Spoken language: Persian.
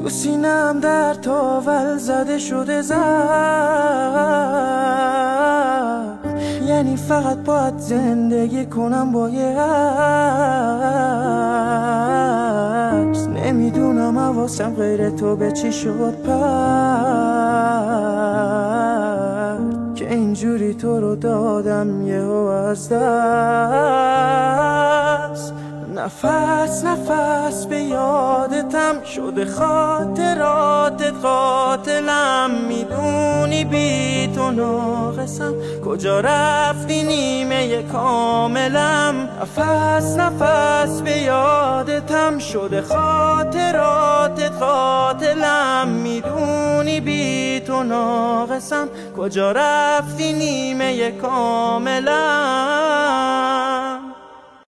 تو سینم در تاول زده شده زد، یعنی فقط باید زندگی کنم با یه عکس. نمیدونم حواسم غیر تو به چی شد پر، که اینجوری تو رو دادم یهو از دست. نفس نفس به یادتم شده خاطراتت قاتلم، میدونی بی تو ناقصم، کجا رفتی نیمه کاملم. نفس نفس به یادتم شده خاطراتت قاتلم، میدونی بی تو ناقصم، کجا رفتی نیمه کاملم.